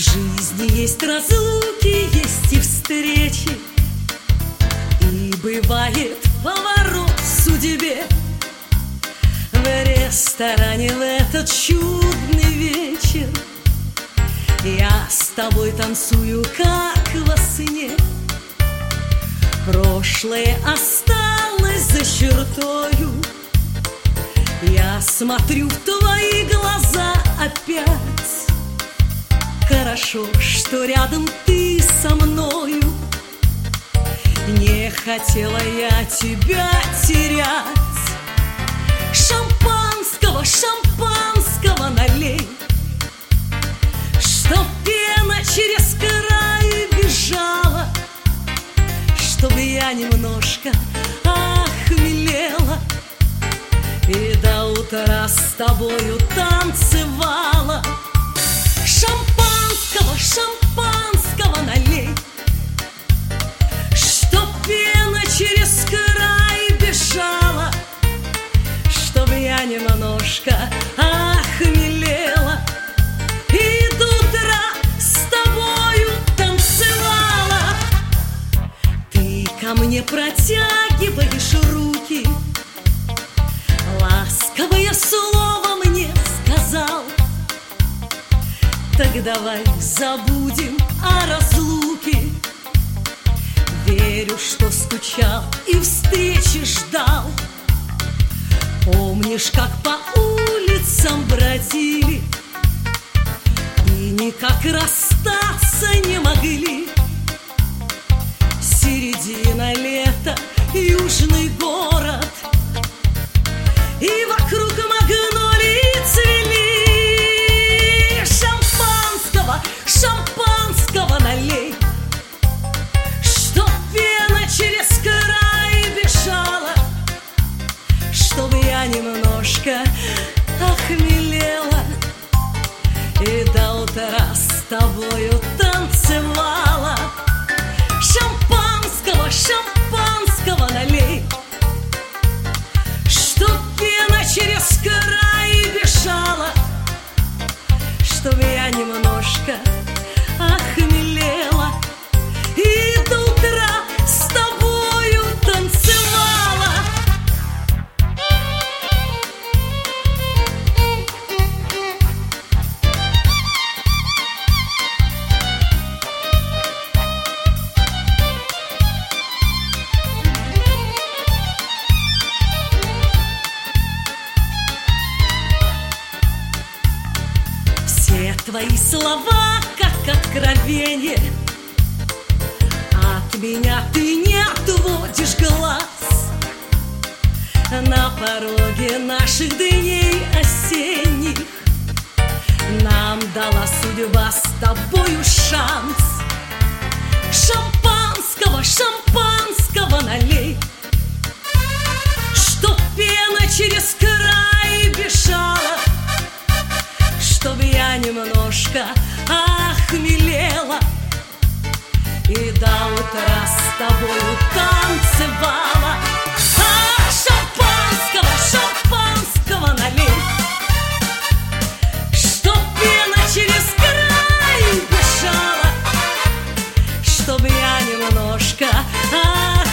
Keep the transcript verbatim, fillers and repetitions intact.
жизни есть разлуки, есть и встречи, и бывает поворот в судьбе. В ресторане в этот чудный вечер я с тобой танцую, как во сне. Прошлое осталось за чертою, я смотрю в твои глаза опять. Хорошо, что рядом ты со мною, не хотела я тебя терять. Шампанского, шампанского налей, чтоб пена через край бежала, чтобы я немножко охмелела и до утра с тобою танцевала. Шампанского, шампанского налей, чтоб пена через край бежала, чтоб я немножко охмелела и до утра с тобою танцевала. Ты ко мне протягиваешь руки, ласковое слово мне сказал. Так давай забудем о разлуке. Верю, что скучал и встречи ждал. Помнишь, как по улицам бродили и никак расстаться не могли? Середина лета, южный город, и вокруг магнолии цвели. Шампанского, шампанского налей, чтоб пена через край бежала, чтобы я немножко охмелела и до утра с тобою танцевала. Шампанского, шампанского налей, чтоб пена через край бежала, чтобы я немножко охмелела и до утра с тобою танцевала. Все твои слова, как откровение, от меня ты не отводишь глаз. На пороге наших дней осенних нам дала судьба с тобою шанс. Шампанского, шампанского налей, чтоб пена через край бежала, чтоб я немножко охмелела и до утра с тобою танцевала. А, шампанского, шампанского налей, чтоб пена через край бежала, чтоб я немножко